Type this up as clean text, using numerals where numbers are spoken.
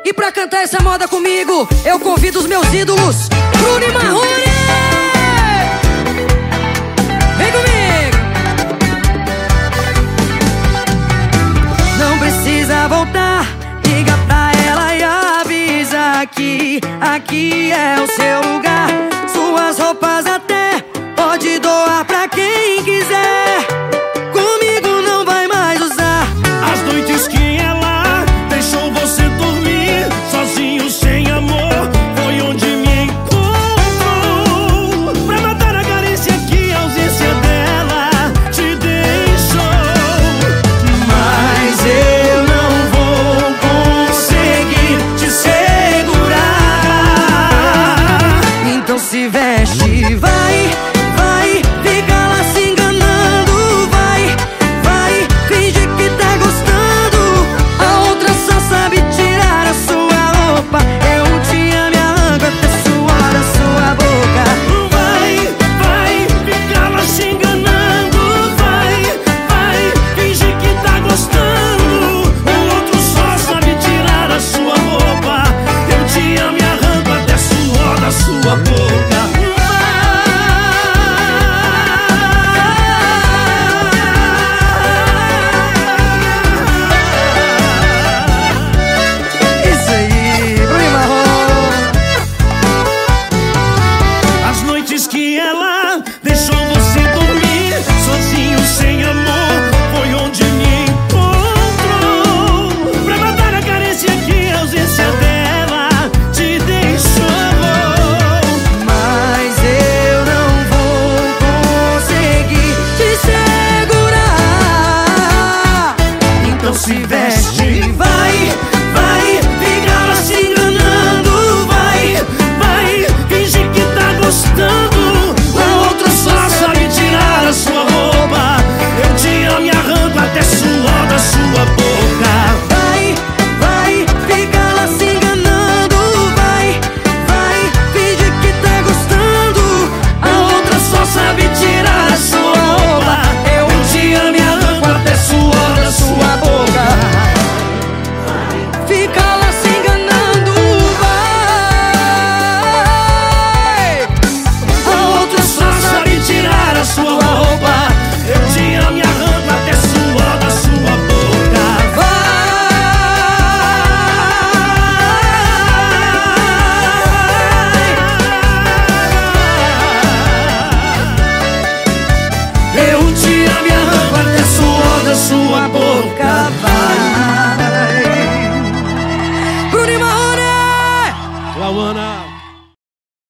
E pra cantar essa moda comigo, eu convido os meus ídolos, Bruno e Marrone. Vem comigo. Não precisa voltar, liga pra ela e avisa que aqui é o seu lugar. Suas roupas até pode doar pra quem quiser. Comigo não vai mais usar. As noites que ela deixou você dormir sozinho, sem amor, foi onde me encontrou. Pra matar a carência que a ausência dela te deixou. Mas eu não vou conseguir te segurar. Então se veste, vai, vai, fica lá se enganando. Vai, vai, finge que tá gostando. A outra só sabe tirar a sua roupa. Eu te amo e arranco até suor da sua boca. Vai, vai, fica lá se enganando. Vai, vai, finge que tá gostando. O outro só sabe tirar a sua roupa. Eu te amo e arranco até suor da sua boca. Isso aí, Bruno e Marrone. As noites que ela deixou você dormir sozinho, sem amor, foi onde me encontrou. Pra matar a carência que a ausência dela te deixou. Mas eu não vou conseguir te segurar. Então se veste, vai, vai, Fica lá se enganando, vai, vai, finge que tá gostando. O outro só sabe tirar a sua roupa. Eu te amo e arranco até suor da sua boca. vai, vai, fica lá se enganando. Vai, vai, finge que tá gostando. A outra só sabe tirar a sua roupa. Eu te amo e arranco até suor da sua boca. Fica lá se enganando. Vai. A outra só sabe tirar a sua roupa. Eu te amo e arranco até suor da sua boca. Eu te amo e arranco até suor da sua boca. Vai. Bruno e Marrone. Lauana.